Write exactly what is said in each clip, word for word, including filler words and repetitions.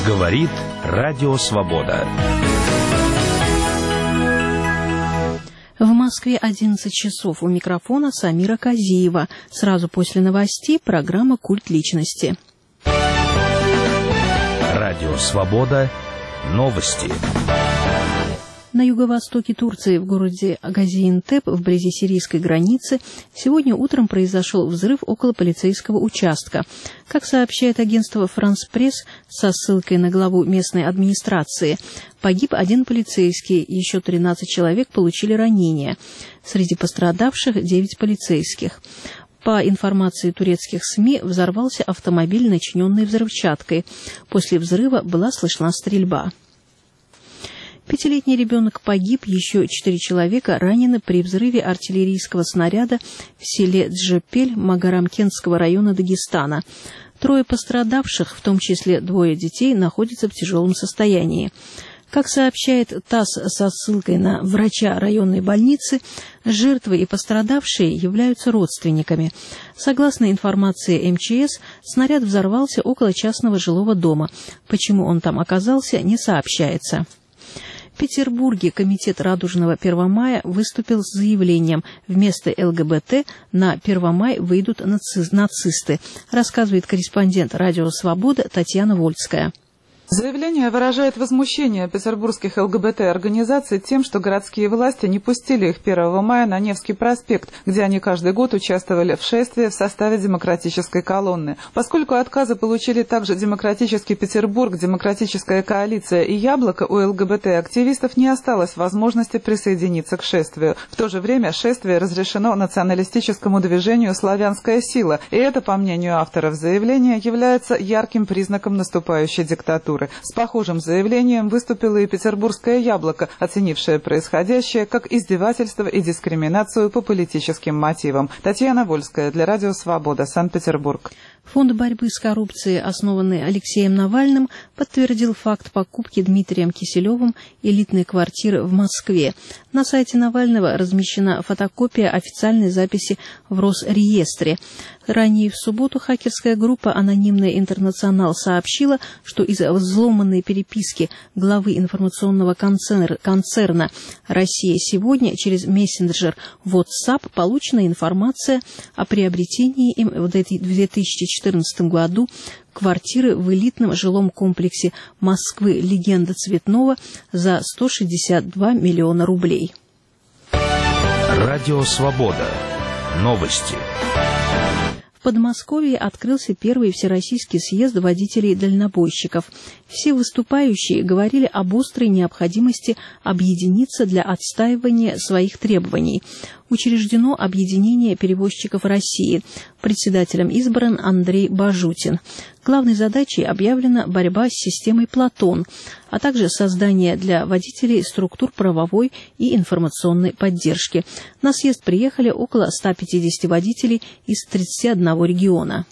Говорит Радио Свобода. В Москве одиннадцать часов. У микрофона Самира Казиева. Сразу после новостей программа «Культ личности». Радио Свобода. Новости. На юго-востоке Турции, в городе Газиантеп, вблизи сирийской границы, сегодня утром произошел взрыв около полицейского участка. Как сообщает агентство «Франс Пресс» со ссылкой на главу местной администрации, погиб один полицейский, еще тринадцать человек получили ранения. Среди пострадавших девять полицейских. По информации турецких СМИ, взорвался автомобиль, начиненный взрывчаткой. После взрыва была слышна стрельба. Пятилетний ребенок погиб, еще четыре человека ранены при взрыве артиллерийского снаряда в селе Джепель Магарамкентского района Дагестана. Трое пострадавших, в том числе двое детей, находятся в тяжелом состоянии. Как сообщает ТАСС со ссылкой на врача районной больницы, жертвы и пострадавшие являются родственниками. Согласно информации эм че эс, снаряд взорвался около частного жилого дома. Почему он там оказался, не сообщается. В Петербурге комитет Радужного Первомая выступил с заявлением: вместо эл гэ бэ тэ на Первомай выйдут наци- нацисты, рассказывает корреспондент Радио Свобода Татьяна Вольская. Заявление выражает возмущение петербургских эл гэ бэ тэ-организаций тем, что городские власти не пустили их первого мая на Невский проспект, где они каждый год участвовали в шествии в составе демократической колонны. Поскольку отказы получили также Демократический Петербург, Демократическая коалиция и Яблоко, у эл гэ бэ тэ-активистов не осталось возможности присоединиться к шествию. В то же время шествие разрешено националистическому движению «Славянская сила», и это, по мнению авторов заявления, является ярким признаком наступающей диктатуры. С похожим заявлением выступило и Петербургское Яблоко, оценившее происходящее как издевательство и дискриминацию по политическим мотивам. Татьяна Вольская для Радио Свобода, Санкт-Петербург. Фонд борьбы с коррупцией, основанный Алексеем Навальным, подтвердил факт покупки Дмитрием Киселевым элитной квартиры в Москве. На сайте Навального размещена фотокопия официальной записи в Росреестре. Ранее в субботу хакерская группа «Анонимный Интернационал» сообщила, что из взломанной переписки главы информационного концерна, концерна «Россия сегодня» через мессенджер WhatsApp получена информация о приобретении им в две тысячи четырнадцатом году квартиры в элитном жилом комплексе Москвы «Легенда Цветного» за сто шестьдесят два миллиона рублей. Радио Свобода. Новости. В Подмосковье открылся первый всероссийский съезд водителей-дальнобойщиков. Все выступающие говорили об острой необходимости объединиться для отстаивания своих требований. Учреждено объединение перевозчиков России. Председателем избран Андрей Бажутин. Главной задачей объявлена борьба с системой «Платон», а также создание для водителей структур правовой и информационной поддержки. На съезд приехали около ста пятидесяти водителей из тридцати одного региона.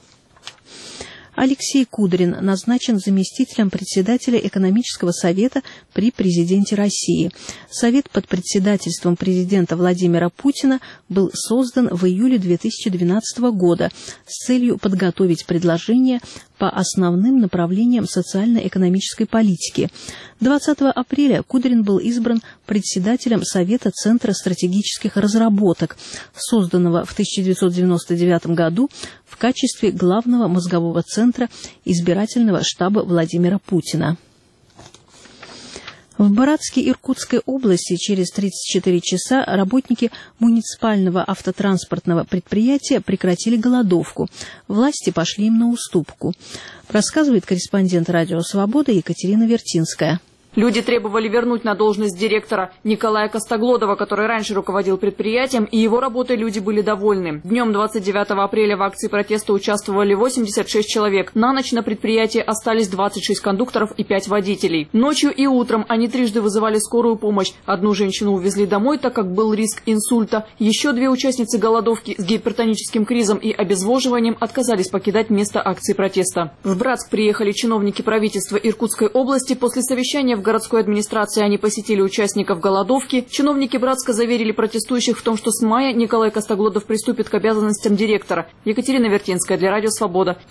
Алексей Кудрин назначен заместителем председателя экономического совета при президенте России. Совет под председательством президента Владимира Путина был создан в июле две тысячи двенадцатого года с целью подготовить предложения по основным направлениям социально-экономической политики. двадцатого апреля Кудрин был избран председателем Совета Центра стратегических разработок, созданного в тысяча девятьсот девяносто девятом году в качестве главного мозгового центра избирательного штаба Владимира Путина. В Братске Иркутской области через тридцать четыре часа работники муниципального автотранспортного предприятия прекратили голодовку. Власти пошли им на уступку, рассказывает корреспондент Радио Свобода Екатерина Вертинская. Люди требовали вернуть на должность директора Николая Костоглодова, который раньше руководил предприятием, и его работой люди были довольны. Днем двадцать девятого апреля в акции протеста участвовали восемьдесят шесть человек. На ночь на предприятии остались двадцать шесть кондукторов и пять водителей. Ночью и утром они трижды вызывали скорую помощь. Одну женщину увезли домой, так как был риск инсульта. Еще две участницы голодовки с гипертоническим кризом и обезвоживанием отказались покидать место акции протеста. В Братск приехали чиновники правительства Иркутской области. После совещания в городской администрации они посетили участников голодовки. Чиновники Братска заверили протестующих в том, что с мая Николай Костоглодов приступит к обязанностям директора. Екатерина Вертинская для Радио Свобода.